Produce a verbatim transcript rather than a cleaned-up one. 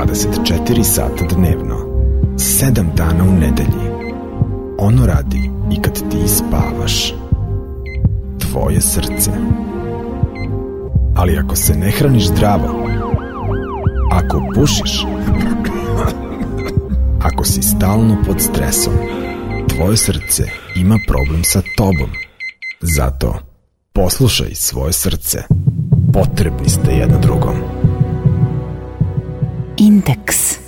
dvadeset četiri sata dnevno, sedam dana u nedelji. Ono radi i kad ti spavaš. Tvoje srce. Ali ako se ne hraniš zdravo, ako pušiš, ako si stalno pod stresom, tvoje srce ima problem sa tobom. Zato poslušaj svoje srce. Potrebni ste jedno drugom. Indeks.